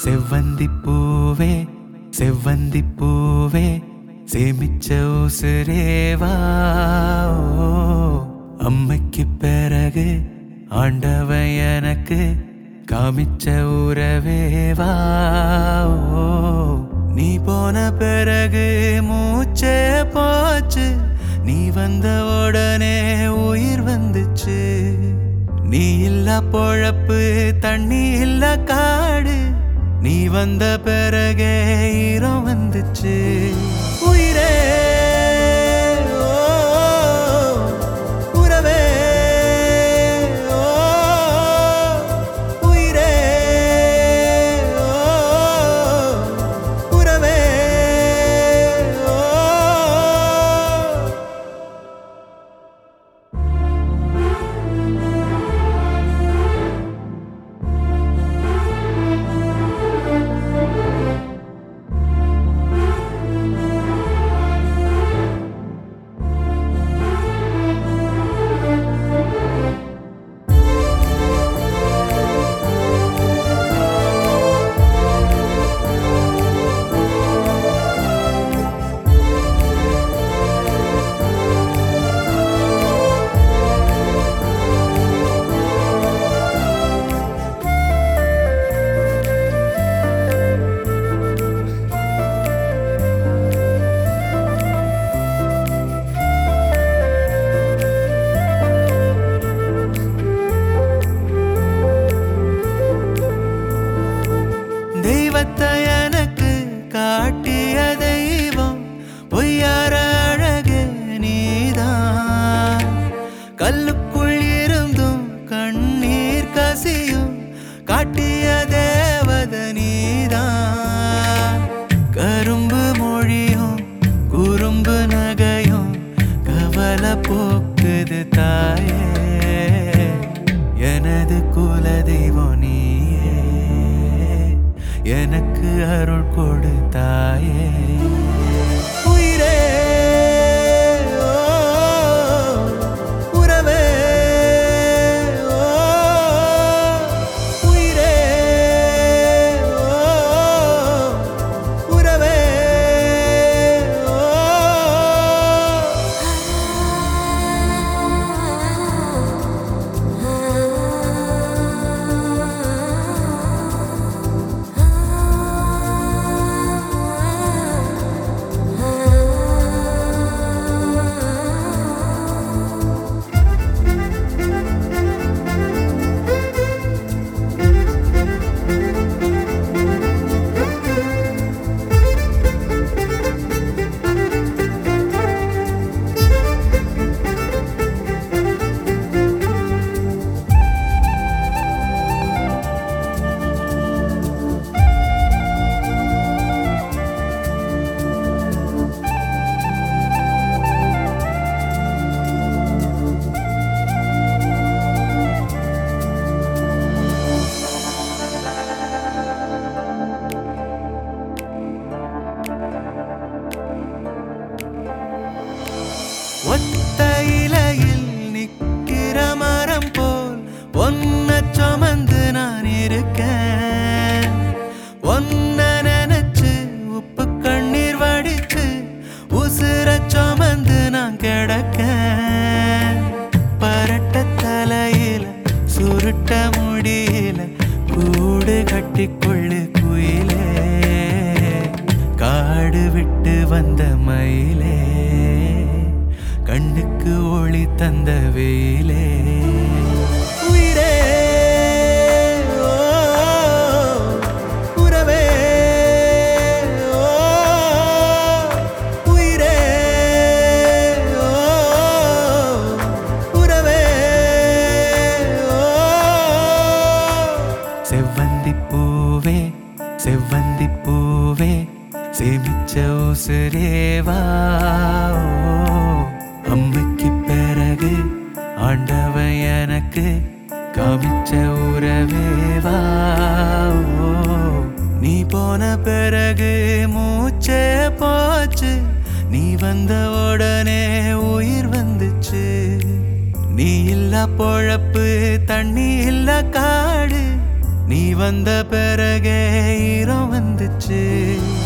செவ்வந்தி பூவே செவ்வந்தி பூவே சேமிச்ச உசுரேவா அம்மைக்கு பிறகு ஆண்டவன் எனக்கு காமிச்ச உறவேவா நீ போன பிறகு மூச்சே போச்சு நீ வந்த உடனே உயிர் வந்துச்சு நீ இல்ல பொழப்பு தண்ணி இல்ல காடு நீ வந்த பிறகே ஈரம் வந்துச்சு உயிரே உறவே உயிரே உறவே தெய்வத்தை எனக்கு காட்டிய தெய்வம் பொய்யார அழகு நீதான் கல்லுக்குள் இருந்தும் கண்ணீர் கசியும் காட்டிய தேவத நீதான் கரும்பு மொழியும் குறும்பு நகையும் கவலை போக்குது தாயே எனது குல தெய்வம் நீயே எனக்கு அருள் கொடுத்தாயே உயிரே உறவே உயிரே உறவே ஒத்த இலையில் நிக்கிற மரம் போல் ஒன்ன சுமந்து நான் இருக்கேன் ஒன்ன நினைச்சு உப்பு கண்ணீர் வடிச்சு உசுர சுமந்து நான் கிடக்கேன் பரட்ட தலையில சுருட்ட முடியல கூடு கட்டிக்கொள்ளு குயிலே காடு விட்டு வந்த மயிலே கண்ணுக்கு ஒளி தந்த வெயிலே உயிரே உறவே உயிரே உறவே செவ்வந்தி பூவே செவ்வந்தி பூவே சேமிச்ச உசுரேவா அம்மைக்கு பிறகு ஆண்டவன் எனக்கு காமிச்ச உறவேவா நீ போன பிறகு மூச்சே போச்சு நீ வந்த உடனே உயிர் வந்துச்சு நீ இல்ல பொழப்பு தண்ணி இல்ல காடு நீ வந்த பிறகே ஈரம் வந்துச்சு